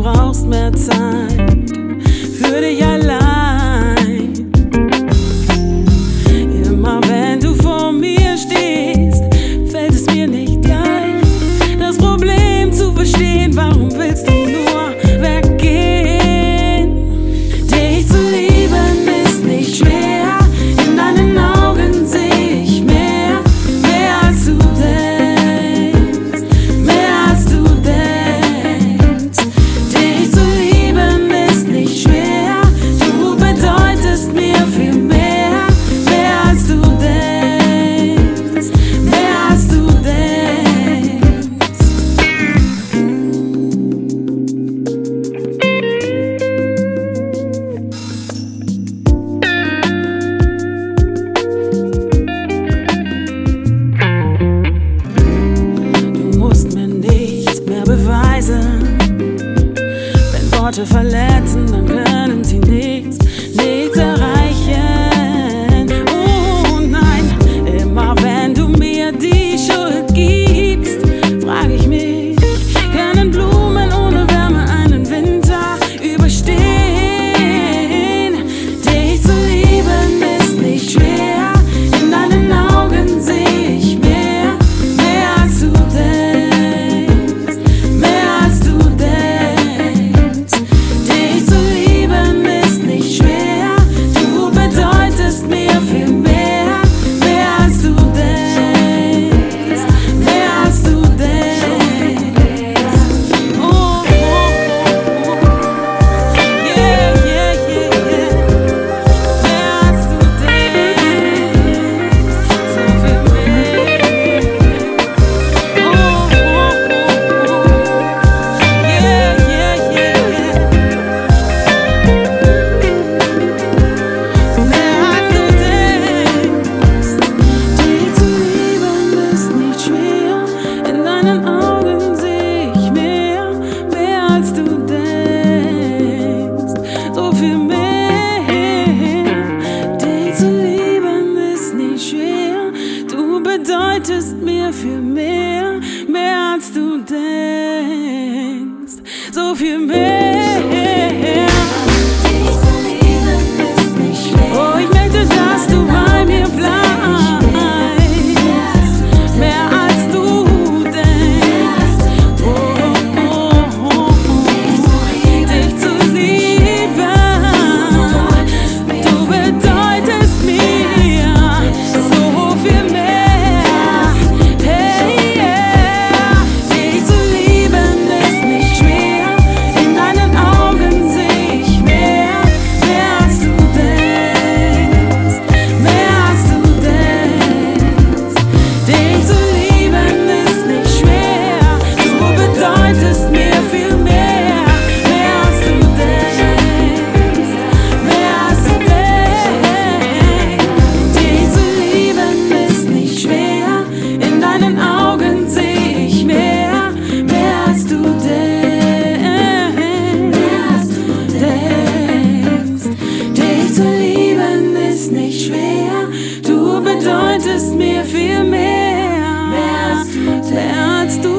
brauchst mehr Zeit für dich allein. Immer wenn du vor mir stehst, fällt es mir nicht leicht, das Problem zu verstehen. Warum willst du nur weggehen? Dich zu lieben ist nicht schwer, in deinen Augen sehe ich mehr als du denkst, mehr als du denkst. Dich zu lieben ist nicht schwer, du bedeutest mir viel mehr als du denkst, mehr als du denkst. Du musst mir nichts mehr beweisen. Wenn Worte verletzen, dann können sie nichts erreichen. Oh nein, immer wenn du mir die Schuld gibst, frage ich mich, können Blumen ohne Wärme einen Winter überstehen? Dich zu lieben ist nicht schwer, in deinen Augen sehe ich mehr als du denkst, mehr als du denkst. Dich zu lieben ist nicht schwer, du bedeutest mir viel mehr als du denkst, mehr als du denkst. Oh, oh, oh, oh. Yeah, yeah, yeah, yeah. Mehr als du denkst, so viel mehr. Oh, oh, oh, oh. Yeah, yeah, yeah, yeah. Mehr als du denkst. Dich zu lieben ist nicht schwer, in deinen Augen sehe ich mehr als du denkst, so viel mehr. Dich zu lieben ist nicht schwer, du bedeutest mir viel mehr als du denkst, so viel mehr. Oh, ich möchte, dass du bei mir bleibst, mehr als du denkst. Oh, oh, oh, oh. Dich zu lieben, du bedeutest mir so viel mehr. Hey, yeah. Dich zu lieben ist nicht schwer, in deinen Augen sehe ich mehr als du denkst, mehr als du denkst. Dich zu lieben ist nicht schwer, du bedeutest mir viel mehr als du denkst, mehr als du denkst. Dich zu lieben ist nicht schwer, in deinen Augen sehe ich mehr als du denkst, Dich zu lieben ist nicht schwer, du bedeutest mir viel mehr als du